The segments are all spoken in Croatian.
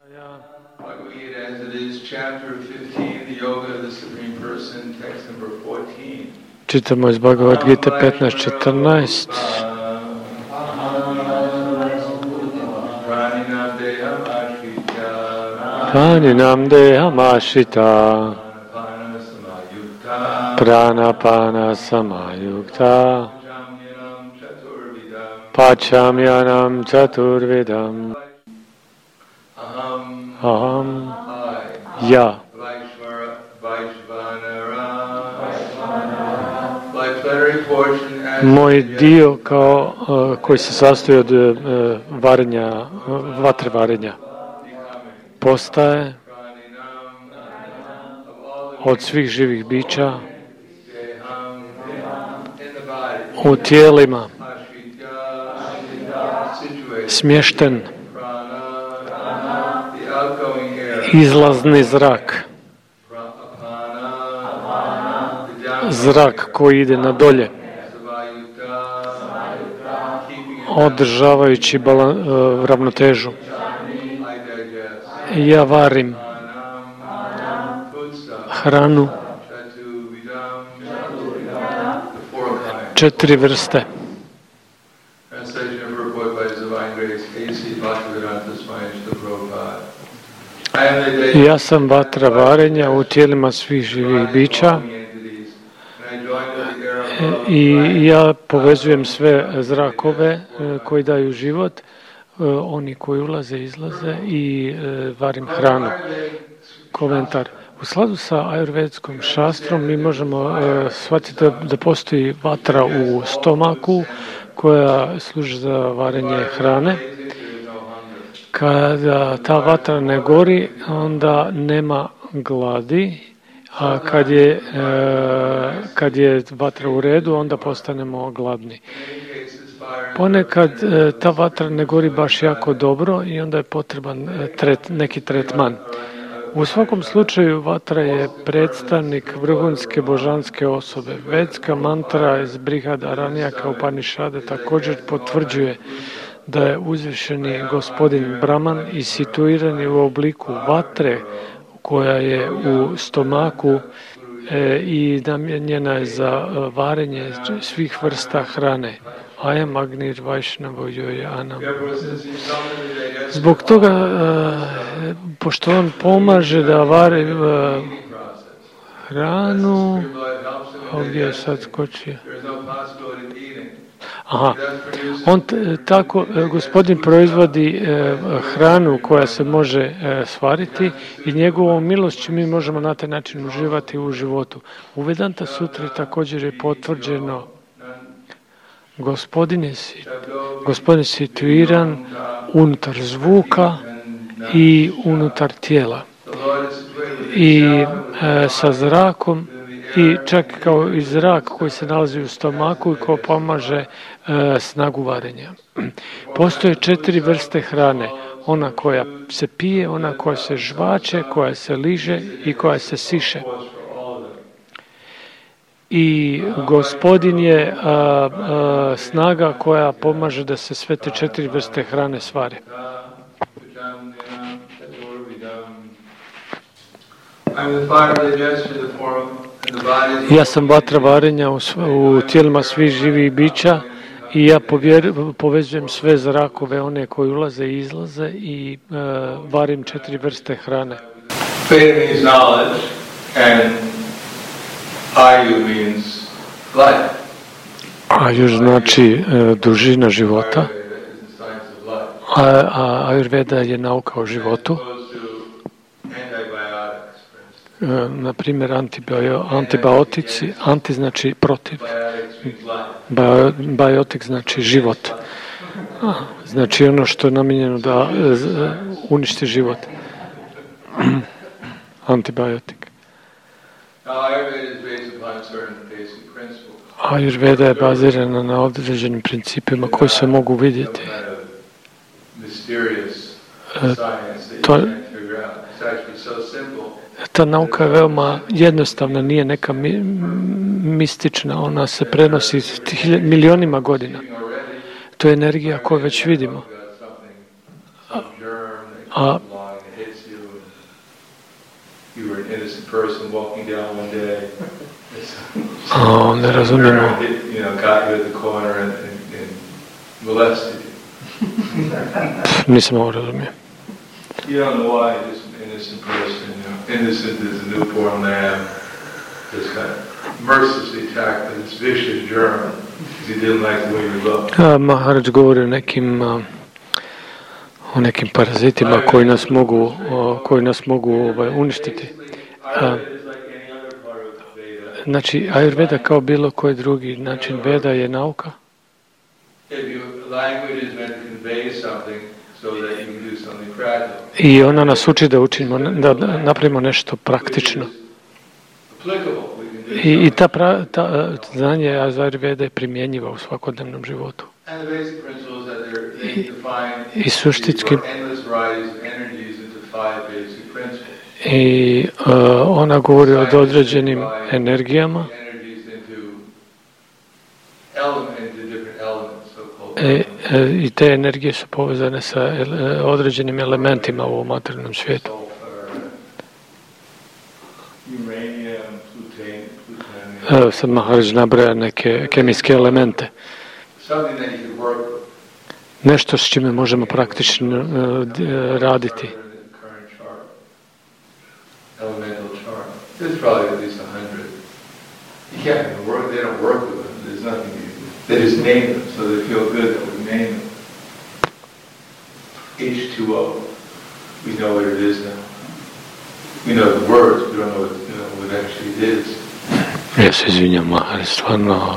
Bhagavad Gita as it is, chapter 15, the yoga of the Supreme Person, text number 14. Čitamo iz Bhagavad Gita 15.14. Praninam deham ashita pranapana samayukta pachamyanam chaturvidam aham ya. Moj dio koji se sastoji od vatre varenja postaje od svih živih bića u tijelima smješten izlazni zrak, zrak koji ide na dolje, održavajući ravnotežu. Ja varim hranu 4 vrste. Ja sam vatra varenja u tijelima svih živih bića i ja povezujem sve zrakove koji daju život, oni koji ulaze i izlaze i varim hranu. Komentar. U skladu sa ajurvedskom šastrom mi možemo shvatiti da postoji vatra u stomaku koja služi za varenje hrane. Kada ta vatra ne gori, onda nema gladi, a kad je vatra u redu, onda postanemo gladni. Ponekad ta vatra ne gori baš jako dobro i onda je potreban neki tretman. U svakom slučaju vatra je predstavnik vrhunske božanske osobe. Vedska mantra iz Brihadaranyaka Upanishada također potvrđuje da je uzvišeni gospodin Brahman i situiran je u obliku vatre koja je u stomaku i namijenjena je za varenje svih vrsta hrane. Ayam Agnir Vaishnavo Yoyanam. Zbog toga, pošto on pomaže da vari hranu, ovdje je sad skočio. Tako gospodin proizvodi hranu koja se može stvariti i njegovom milošću mi možemo na taj način uživati u životu. U Vedanta sutri također je potvrđeno gospodin je situiran unutar zvuka i unutar tijela i sa zrakom i čak kao i zrak koji se nalazi u stomaku i koji pomaže snagu varenja. Postoje 4 vrste hrane. Ona koja se pije, ona koja se žvače, koja se liže i koja se siše. I gospodin je snaga koja pomaže da se sve te 4 vrste hrane svare. Ja sam vatra varenja u tijelima svih živih bića i ja povezujem sve zrakove, one koji ulaze i izlaze i varim 4 vrste hrane. Ayu znači dužina života, a Ayurveda je nauka o životu. Na primjer, antibiotici, anti znači protiv, biotik znači život, znači ono što je namijenjeno da uništi život, antibiotik. Ayurveda je bazirana na određenim principima koji se mogu vidjeti. Ta nauka je veoma jednostavna, nije neka mistična, ona se prenosi milionima godina. To je energija koju već vidimo. you were an innocent person walking down one day. Ne razumijemo. Got you at the corner and molested you. Nisam ovo razumio. You don't know why, just an innocent person, innocent as a newborn lamb, just got mercilessly attacked by this vicious germ because he didn't like the way you looked. Maharaj govori o nekim parazitima koji nas mogu uništiti. Znači, Ayurveda kao bilo koji drugi način, Veda je nauka. I ona nas uči da učinimo, da napravimo nešto praktično. I ta znanje Ayurveda je primjenjiva u svakodnevnom životu. I suštinski i ona govori o određenim energijama i te energije su povezane sa određenim elementima u ovom materijalnom svijetu. Sad Maharaj nabraja neke kemijske elemente. Nešto s čime možemo praktično raditi. Elemental chart. There's probably at least 100. You can't even work, they don't work with them. There's nothing they just name them, so they feel good that we name them. H2O. We know what it is now. We know the words, we don't know what it actually is. Ja se izvinjam, ali stvarno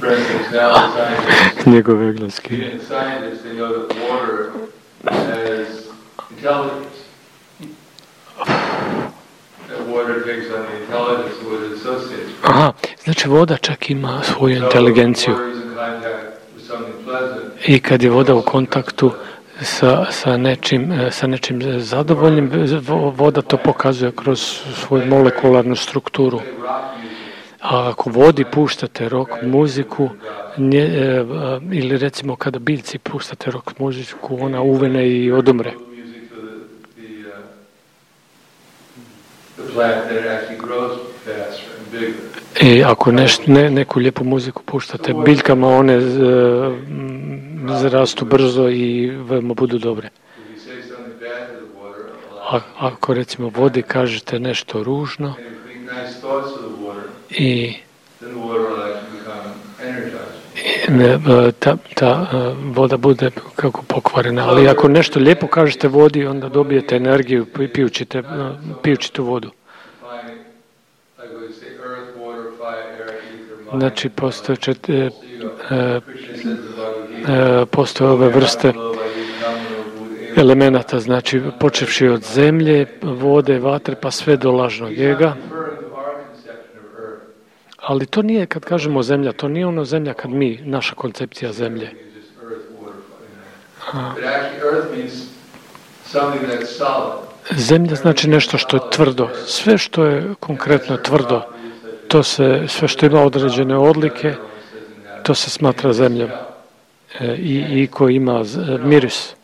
njegove engleski. Scientists, they know that water has intelligence. Aha, znači voda čak ima svoju inteligenciju. I kad je voda u kontaktu sa nečim zadovoljnim, voda to pokazuje kroz svoju molekularnu strukturu. A ako vodi puštate rock muziku, ili recimo kada biljci puštate rock muziku, ona uvene i odumre. I ako neku lijepu muziku puštate biljkama, one zarastu brzo i veoma budu dobre. Ako recimo vodi kažete nešto ružno i ta voda bude kako pokvarena, ali ako nešto lijepo kažete vodi, onda dobijete energiju pijući tu vodu. Znači, postoje ove vrste elemenata, znači počevši od zemlje, vode, vatre, pa sve do lažnog ega. Ali to nije, kad kažemo zemlja, to nije ono zemlja kad naša koncepcija zemlje. Zemlja znači nešto što je tvrdo. Sve što je konkretno tvrdo, sve što ima određene odlike, to se smatra zemljom. I koji ima miris.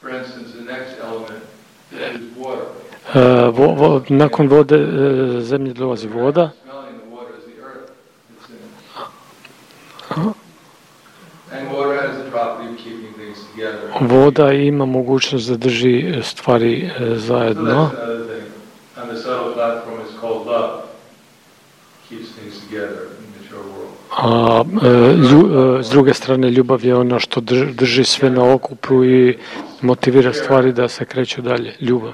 Nakon vode zemlje dolazi voda. Voda ima mogućnost da drži stvari zajedno. A s druge strane ljubav je ono što drži sve na okupu i motivira stvari da se kreću dalje. Ljubav.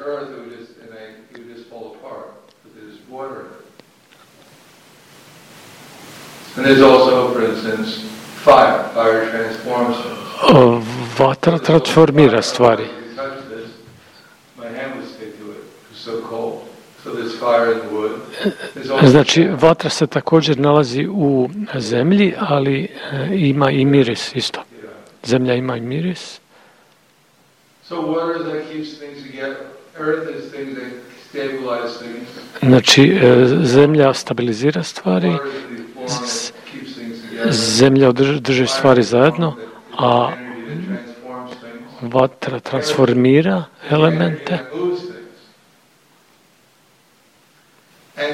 And there's also, for instance, fire. Fire transforms things. Vatra transformira stvari. Znači, vatra se također nalazi u zemlji, ali ima i miris isto. Zemlja ima i miris. Znači, zemlja stabilizira stvari, zemlja drži stvari zajedno, a vatra transformira elemente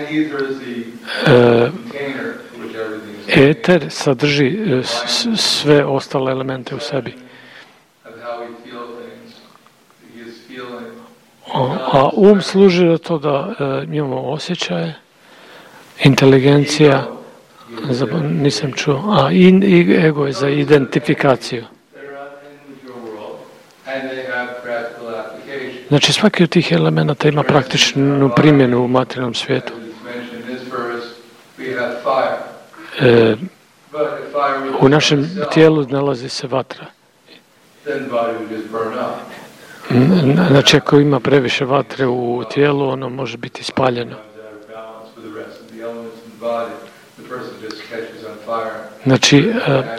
Eter sadrži sve ostale elemente u sebi. A služi za to da imamo osjećaje, inteligencija, nisam čuo, a i ego je za identifikaciju. Znači svaki od tih elemenata ima praktičnu primjenu u materijalnom svijetu. U našem tijelu nalazi se vatra. Znači ako ima previše vatre u tijelu, ono može biti spaljeno. Znači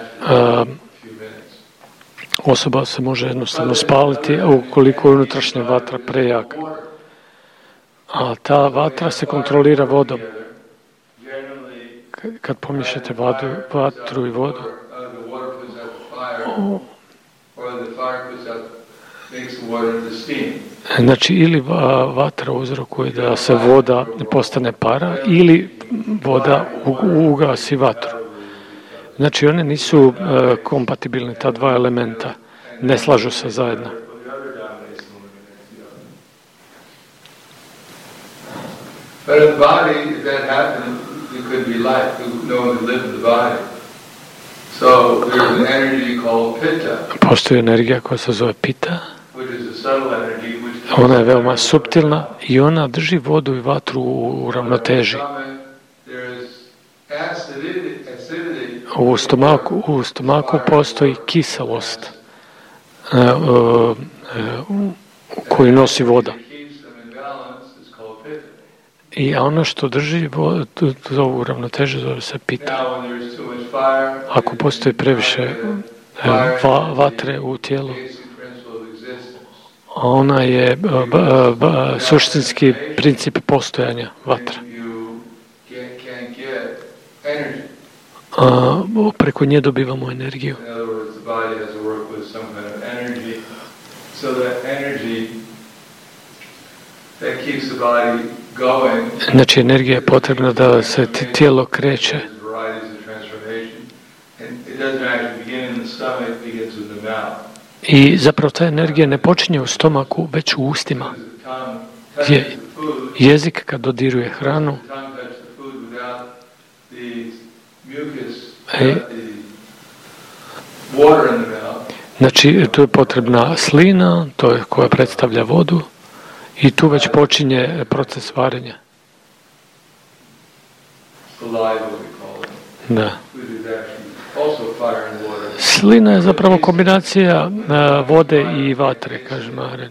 osoba se može jednostavno spaliti ukoliko je unutrašnja vatra prejaka. A ta vatra se kontrolira vodom. Kad pomiješate vatru i vodu, znači ili vatra uzrokuje da se voda postane para ili voda ugasi vatru. Znači one nisu kompatibilne, ta dva elementa ne slažu se zajedno. Postoji energija koja se zove pita. Ona je veoma suptilna i ona drži vodu i vatru u ravnoteži. U stomaku postoji kiselost koju nosi voda. I ono što drži ovu ravnotežu zove se pita. Ako postoji previše vatre u tijelu, ona je suštinski princip postojanja vatra. Preko nje dobivamo energiju. Znači energija je potrebna da se tijelo kreće. I zapravo ta energija ne počinje u stomaku, već u ustima. Jezik kad dodiruje hranu, znači tu je potrebna slina, to je koja predstavlja vodu i tu već počinje proces varenja. Da. Slina je zapravo kombinacija vode i vatre, kaže Maharaj.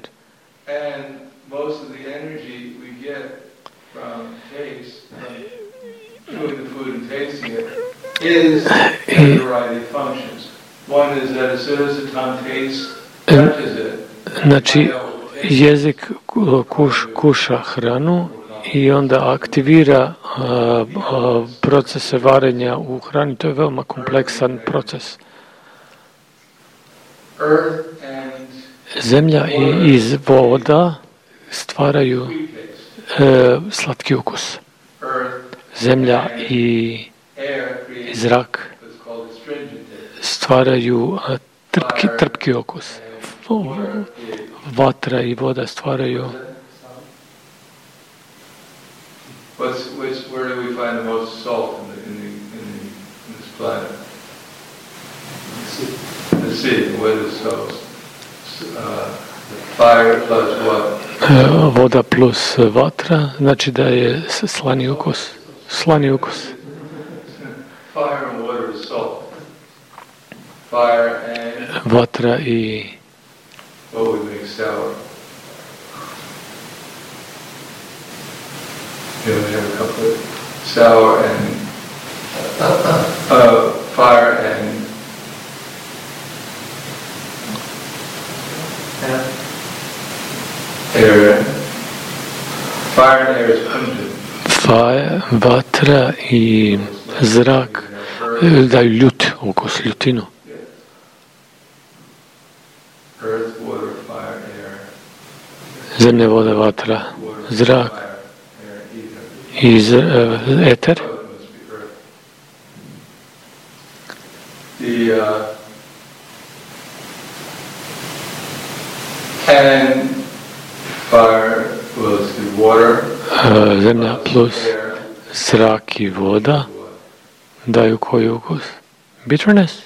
Znači, jezik kuša hranu i onda aktivira procese varenja u hrani. To je veoma kompleksan proces. Zemlja i voda stvaraju slatki ukus. Zemlja i zrak stvaraju trpki okus. Vatra i voda stvaraju. Where do we find the most salt in this planet? The sea. What is salt? Fire plus what? Voda plus vatra, znači da je slani ukus. Slani ukus. Fire and water is salt. Fire and vatra i what would make sour? You know, we have a couple of sour and fire and air. Fire and air is pungent. Vatra i zrak daju ljut, ukus, ljutinu. Earth, water, fire, air. Zemlja, voda, vatra, zrak iz eter. And fire was the water, zemlja plus zrak i voda daju koji ukus? Bitterness?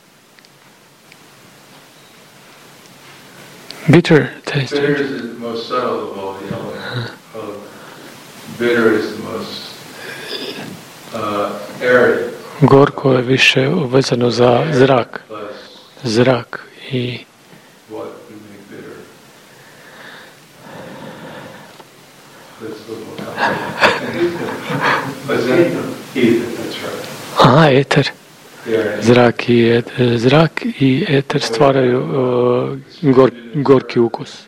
Bitter taste. Bitter is the most subtle of all the elements. Bitter is the most arid. Gorko je više vezano za zrak. Zrak i What would make bitter? That's a little complicated. What's that? Ether, that's right. aha, eter. Yeah. Zrak i eter stvaraju gorki ukus.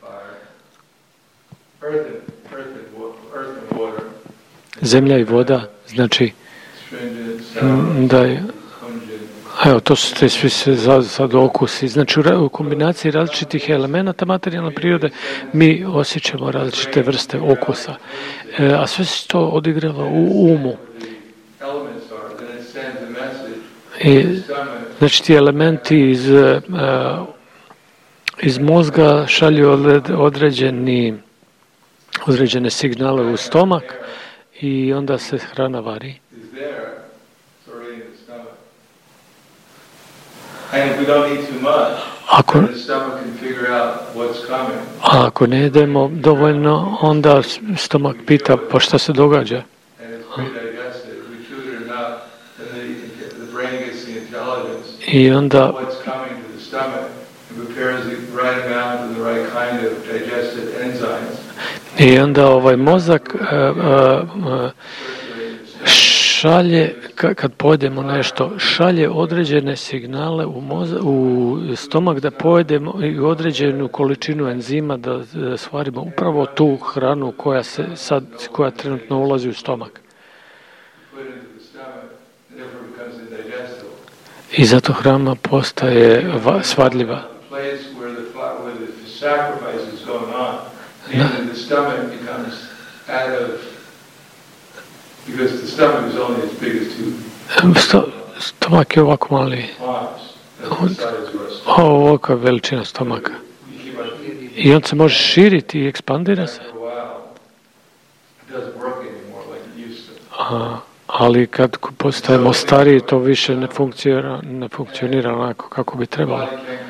Earth and water. Zemlja i voda, znači Stringent, da je, pungent. evo, to su te svi sad okusi. Znači u kombinaciji različitih elemenata materijalne prirode mi osjećamo različite vrste okusa. A sve se to odigrava u umu. Elements are, then it sends a message I, to the stomach. znači ti elementi iz mozga šalju određene signale u stomak i onda se hrana vari. Is there, it's already in the stomach. And if we don't eat too much, then the stomach can figure out what's coming. A ako ne jedemo dovoljno, onda stomak pita pa šta se događa. And it's pre-digested. If we chew it enough, then the brain gets the intelligence I onda of what's coming to the stomach and prepares the right amount and the right kind of digested enzymes. I onda mozak šalje, kad pojedemo nešto, šalje određene signale u stomak da pojedemo i određenu količinu enzima da stvarimo upravo tu hranu koja trenutno ulazi u stomak. I zato hrana postaje svadljiva. The stomach becomes out of, because the stomach is only as big as two Stomak je ovako mali. palms. Ovaka veličina stomaka. I on se može širiti i ekspandira se. Ali kad postajemo stariji, to više ne funkcionira onako kako bi trebalo.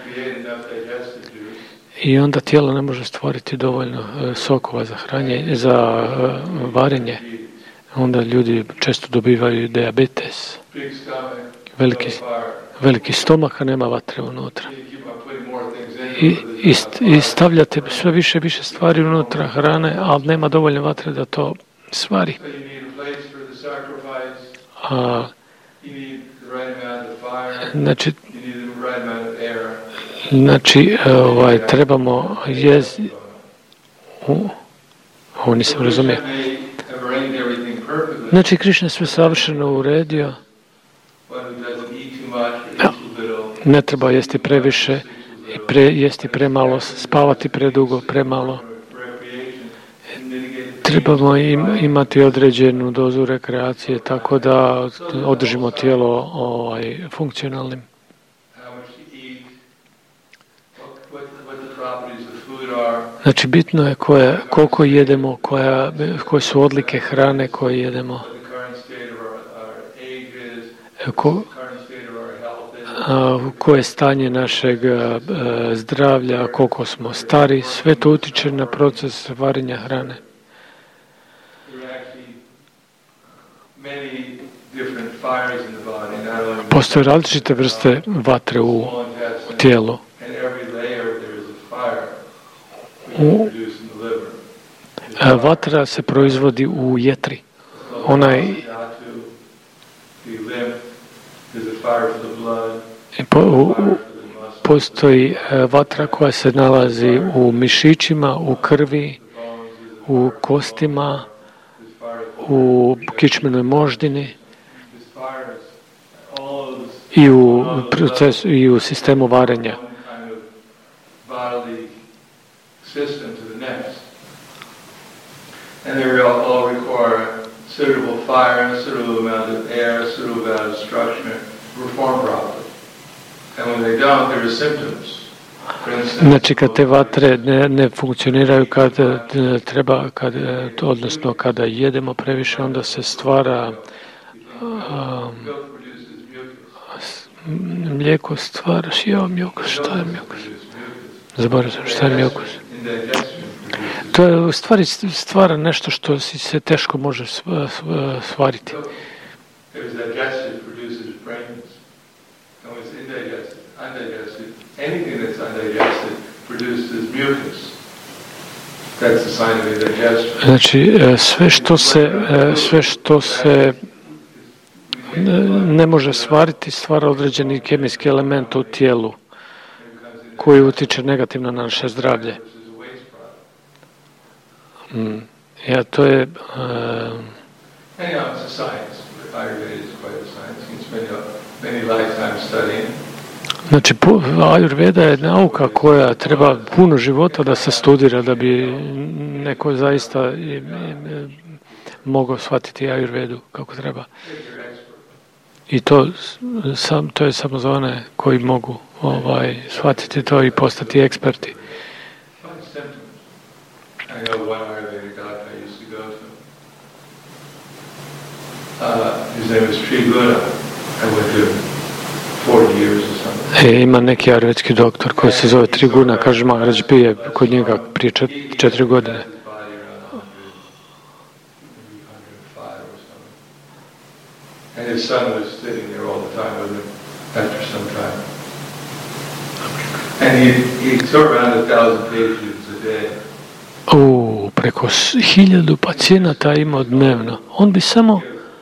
I onda tijelo ne može stvoriti dovoljno sokova za varenje. Onda ljudi često dobivaju dijabetes. Veliki stomak, a nema vatre unutra. I stavljate sve više stvari unutra hrane, ali nema dovoljno vatre da to stvari. Znači, trebamo ovo nisam razumio. Znači, Krišna je sve savršeno uredio. Ne treba jesti previše, jesti premalo, spavati predugo, premalo. Trebamo imati određenu dozu rekreacije, tako da održimo tijelo funkcionalnim. Znači, bitno je koliko jedemo, koje su odlike hrane koje jedemo, koje je stanje našeg zdravlja, koliko smo stari, sve to utiče na proces varenja hrane. Postoje različite vrste vatre u tijelu. Vatra se proizvodi u jetri. Postoji vatra koja se nalazi u mišićima, u krvi, u kostima, u kičmenoj moždini i u sistemu varenja. And they all require suitable fire, suitable amount of air, suitable amount of structure, perform properly. And when they don't, there are symptoms. Znači kad te vatre ne funkcioniraju odnosno kada jedemo previše, onda se stvara mlijeko stvaraš, šta je mjokos? Zaboravio sam šta je mjokos. To je u stvari stvara nešto što se teško može stvariti. Znači sve što se ne može stvariti, stvara određeni kemijski element u tijelu koji utiče negativno na naše zdravlje. Ja, to je znači Ajurveda je nauka koja treba puno života da se studira da bi neko zaista mogao shvatiti Ajurvedu kako treba. I to je samo za one koji mogu shvatiti to i postati eksperti. His name is Sri Buddha. I went to 40 years or something. Ima neki ajurvedski doktor koji se zove Triguna, kaže Maharaj pije kod njega prije 4 godine. And his son was sitting there all the time with him after some time. And he took around 1,000 patients a day. Preko 1000 pacijenata imao dnevno. On bi samo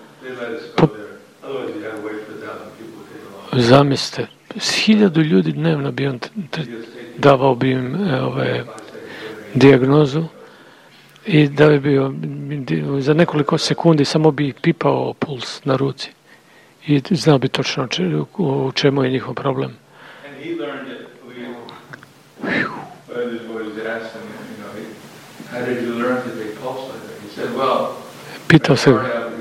zamislite, 1000 ljudi dnevno bi on davao bi im dijagnozu i da bi bio za nekoliko sekundi samo bi pipao puls na ruci i znao bi točno u čemu je njihov problem. Pitao se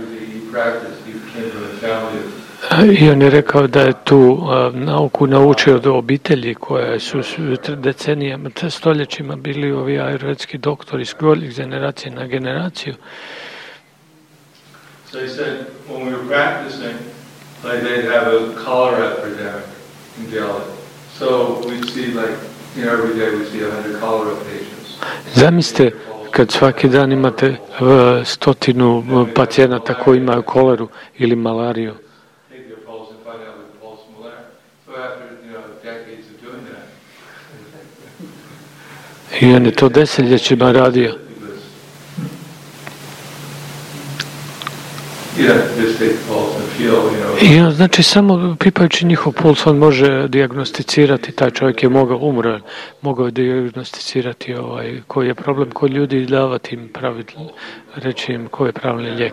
i on je rekao da je tu nauku naučio od obitelji koje su decenijama, stoljećima bili ovi ajurvedski doktori iz generacije na generaciju. So he said, when we were practicing, like they'd have a cholera epidemic in Delhi. So we'd see every day we'd see 100 cholera patients. Zamislite kad svaki dan imate 100 pacijenata koji imaju koleru ili malariju. I on je to desetljećima radio. I on, znači, samo pipajući njihov puls, on može dijagnosticirati, taj čovjek je mogao je dijagnosticirati koji je problem kod ljudi i davati im reći im koji je pravilni lijek.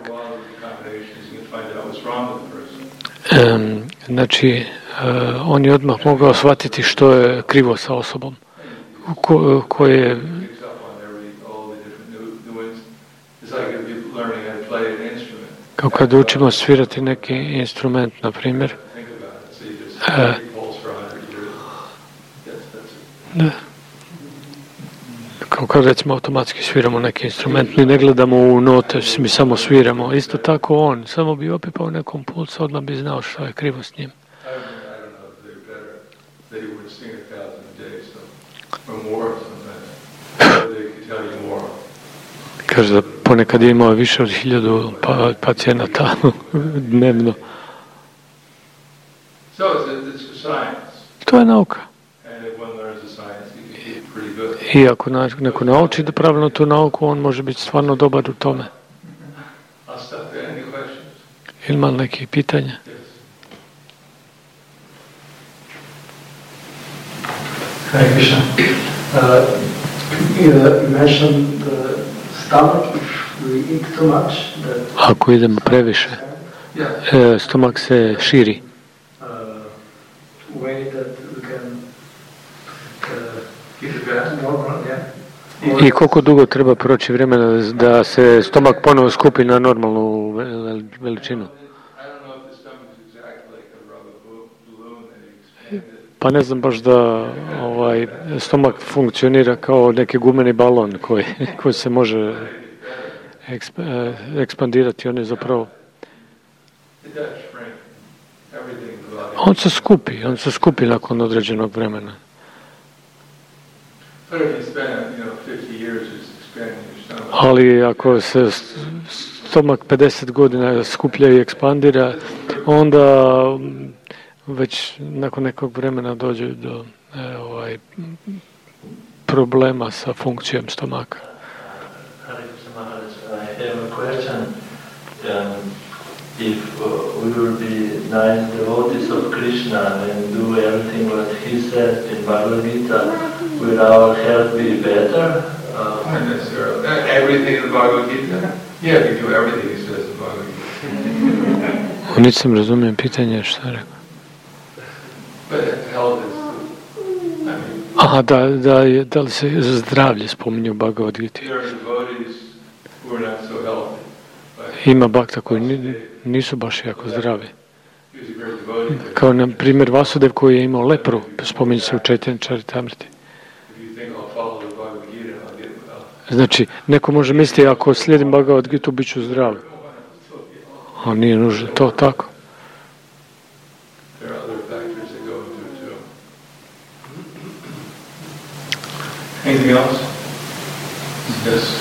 Znači, on je odmah mogao shvatiti što je krivo sa osobom. Koje kao kad učimo svirati neki instrument, na primjer, kao kad recimo automatski sviramo neki instrument, mi ne gledamo u note, mi samo sviramo. Isto tako on, samo bi opipao nekom pulsu, odmah bi znao što je krivo s njim. Kaže da ponekad je imao više od 1000 pacijenata dnevno. To je nauka. I ako neko nauči da pravilno tu nauku, on može biti stvarno dobar u tome. Ima li nekih pitanja? Hare Krishna. You mentioned the stomach, if we eat too much. Ako idemo previše, stomak se širi. Way that we can keep it normal, yeah. I koliko dugo treba proći vremena da se stomak ponovo skupi na normalnu veličinu? Pa ne znam baš da stomak funkcionira kao neki gumeni balon koji se može ekspandirati. On je zapravo... On se skupi nakon određenog vremena. Ali ako se stomak 50 godina skuplja i ekspandira, onda već nakon nekog vremena dođe do problema sa funkcijom stomaka. If we will be nice devotees of Krishna and do everything what he said in Bhagavad Gita, will our health be better? Not necessarily. Everything in the Bhagavad Gita? Yeah, we do everything he says in Bhagavad Gita. Nisam razumijem pitanje, šta je rekao? But health is, Aha, da li se zdravlje spominje u Bhagavad Gita? there are devotees who are not so healthy. Ima bakta koji nisu baš jako zdravi. Kao na primjer Vasudev koji je imao lepru, spominje se u Chaitanya Charitamriti. Znači, neko može misliti ako slijedim Bhagavad Gitu bit ću zdrav. A nije nužno to tako. Anything else? Yes.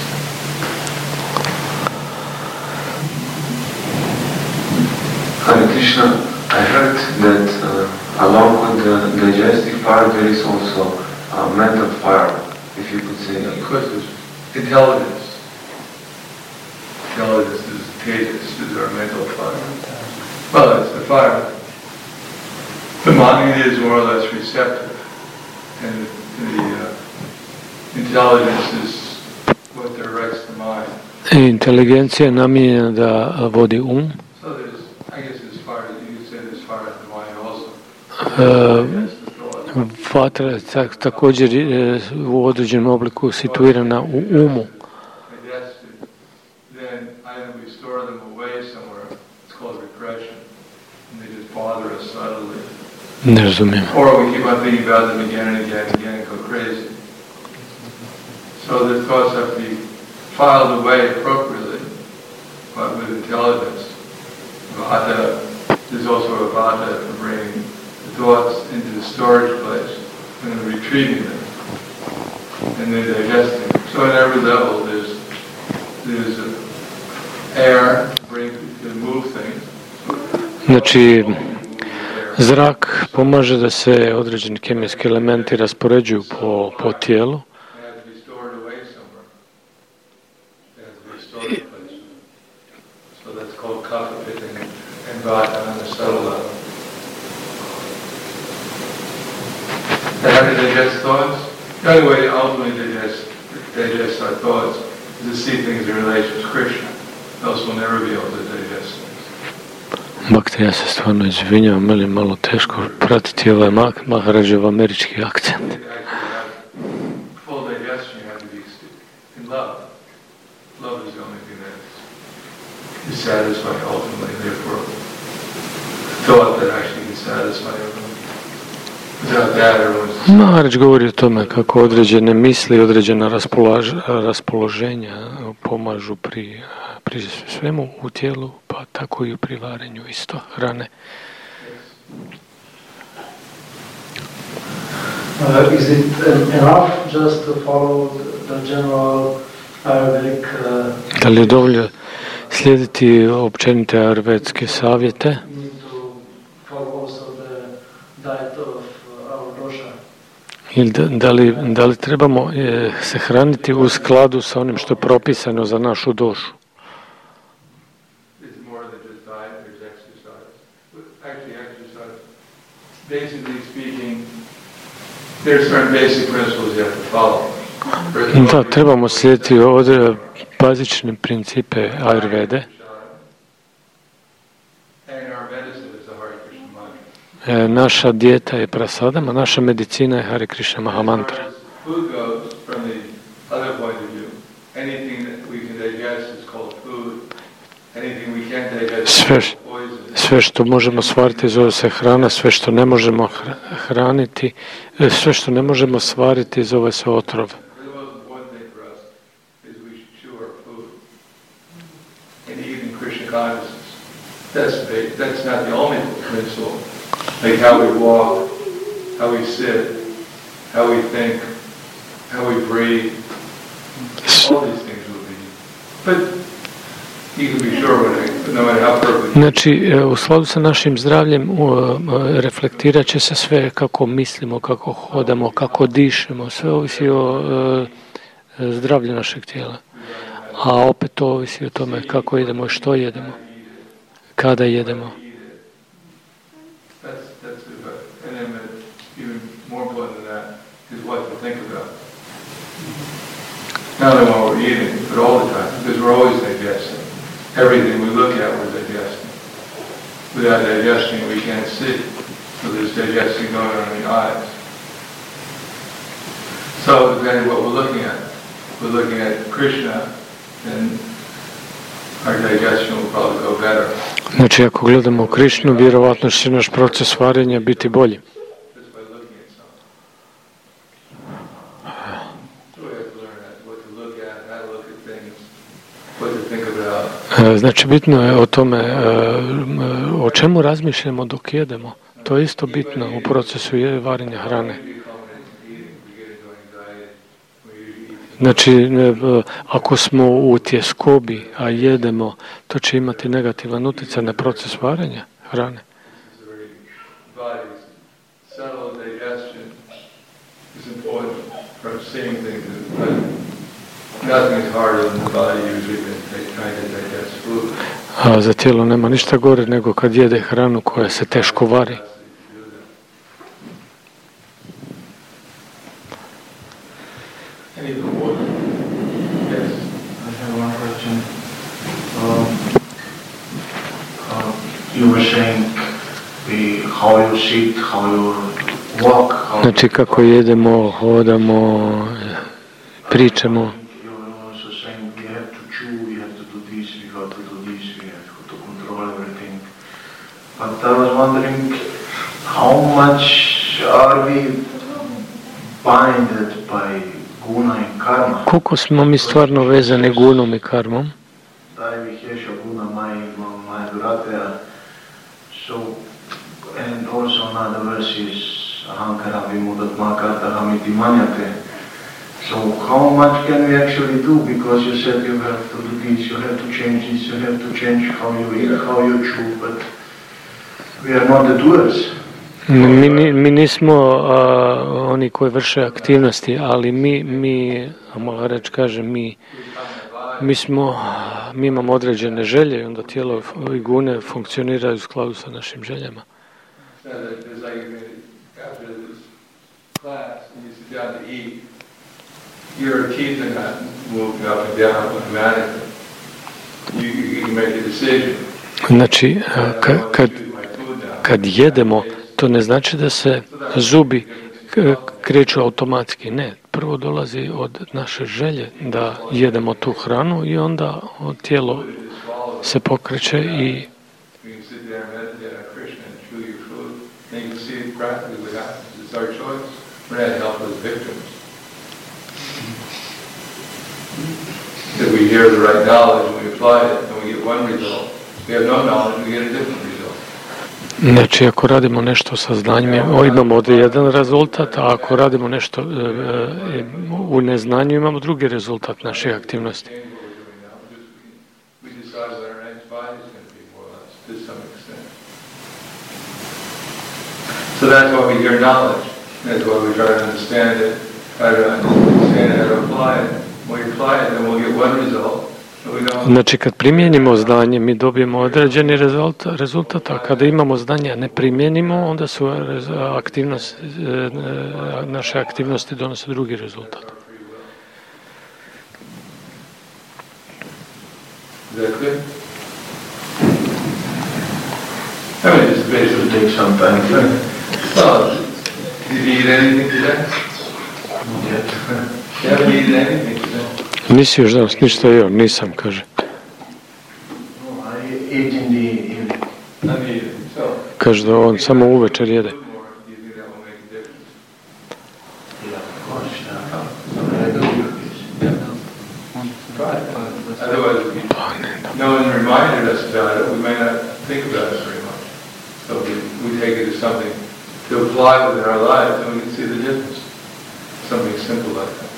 Hare Krishna, I heard that along with the digestive fire there is also a mental fire, if you could say that. Of course, there's intelligence. Intelligence is tejas, is our mental fire. Well, it's the fire. The mind is more or less receptive, and the intelligence is what directs the mind. Inteligencija je namijenjena da vodi um. So there's, I guess, as far as you could say, there's fire in the mind also. Vatra je također u određenom obliku situirana u umu. Then either we store them away somewhere, it's called repression, and they just bother us subtly. Ne razumijem. Or we keep on thinking about them again and again and again and go crazy. So the thoughts have to be filed away appropriately, but with intelligence. Vata, there's also a vata for bringing the thoughts into the storage place and then retrieving them and then digesting them. So at every level there's air to move things. Znači, zrak pomaže da se određeni kemijski elementi raspoređuju po tijelu. And how to digest thoughts? The only way to ultimately digest our thoughts is to see things in relation to Krishna. Else we'll never be able to digest things. Bhakti, ja se stvarno izvinjavam, meni je malo teško pratiti ovaj Maharađev američki akcent. Full digestion, you have to be in love. Love is the only thing that is satisfying ultimately, therefore thought that actually can satisfy everyone. Maharaj govori o tome kako određene misli, određena raspoloženja pomažu pri svemu u tijelu, pa tako i pri varenju isto hrane. Is it enough just to follow the general Ayurvedic? Da li je dovoljno slijediti općenite ayurvedske savjete? Ili da li trebamo se hraniti u skladu sa onim što je propisano za našu dušu? Da, trebamo slijediti bazične principe Ayurvede. Naša dijeta je prasadam, a naša medicina je Hare Krishna Mahamantra. digest is called food. Anything we can't digest is poison. Sve što možemo svariti zove se hrana, sve što ne možemo hraniti, sve što ne možemo svariti zove se otrov. The most important thing for us is we should chew our food and eat in Krishna consciousness. That's not the only principle. Like how we walk, how we sit, how we think, how we breathe. All these things will be. But you can be sure no matter how perfect. Znači, u skladu sa našim zdravljem reflektirat će se sve kako mislimo, kako hodamo, kako dišemo, sve ovisi o zdravlju našeg tijela. A opet to ovisi o tome kako jedemo i što jedemo, kada jedemo. And then even more important than that is what to think about. Not only while we're eating, but all the time, because we're always digesting. Everything we look at, we're digesting. Without digesting, we can't see. So there's digesting going on in the eyes. So depending on what we're looking at Krishna, then our digestion will probably go better. Znači, ako gledamo u Krišnu, vjerovatno će naš proces varenja biti bolji. Znači, bitno je o tome o čemu razmišljamo dok jedemo. To je isto bitno u procesu varenja hrane. Znači, ako smo u tjeskobi, a jedemo, to će imati negativan utjecaj na proces varenja hrane. A za tijelo nema ništa gore nego kad jede hranu koja se teško vari. You were saying how you sit, how you walk. Znači kako jedemo, hodamo, pričamo. You were also saying we have to chew, we have to do this, we have to do this, we have to control everything. But I was wondering how much are we binded by guna and karma? Koliko smo mi stvarno vezani gunom i karmom? And also another verse is Ahankara Vimudatma Kartaham iti manyate. So how much can we actually do? Because you said you have to do this, you have to change this, you have to change how you eat, how you chew, but we are not the doers. Mi nismo oni koji vrše aktivnosti, ali mi Maharaj kaže, mi imamo određene želje i onda tijelo i gune funkcioniraju u skladu sa našim željama. It's like after this class, when you sit down to eat, your teeth are not moving up and down automatically. You can make a decision. Znači, kad jedemo, to ne znači da se zubi kreću automatski. Ne, prvo dolazi od naše želje da jedemo tu hranu i onda tijelo se pokreće i practically what happens. It's our choice. We're not helpless victims. If we hear the right knowledge and we apply it, then we get one result. If we have no knowledge, we get a different result. Znači, ako radimo nešto sa znanjem, imamo jedan rezultat, a ako radimo nešto u neznanju, imamo drugi rezultat naših aktivnosti. So that's why we hear knowledge. That's why we try to understand it, how to understand it, how to apply it. When we apply it, then we'll get one result. Znači, kad primijenimo znanje, mi dobijemo određeni rezultat, a kada imamo znanje, a ne primijenimo, onda su naše aktivnosti donose drugi rezultat. Exactly. I mean, it's basically take some time. Well, did you eat anything today? Not yet. You haven't eaten anything today? Nisi još danas ništa jeo, nisam, kaže. I eat in the evening. Kaže da on samo uvečer jede. Otherwise, no one reminded us about it, we may not think about it very much. So we take it as something to apply within our lives, and we can see the difference. Something simple like that.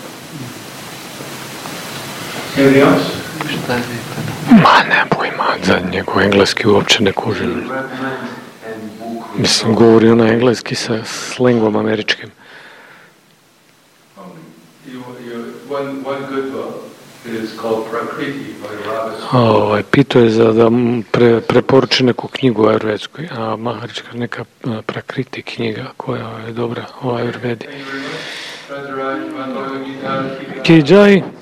Anything else? Ma ne pojma, za njegov engleski uopće ne kužim. Mislim, govori ona engleski sa slengom američkim. One good book is called Prakriti by Robert. Pitao je da preporuči neku knjigu o ajurvedskoj, a Maharić kaže neka Prakriti knjiga koja je dobra o ajurvedi. Ki Jai.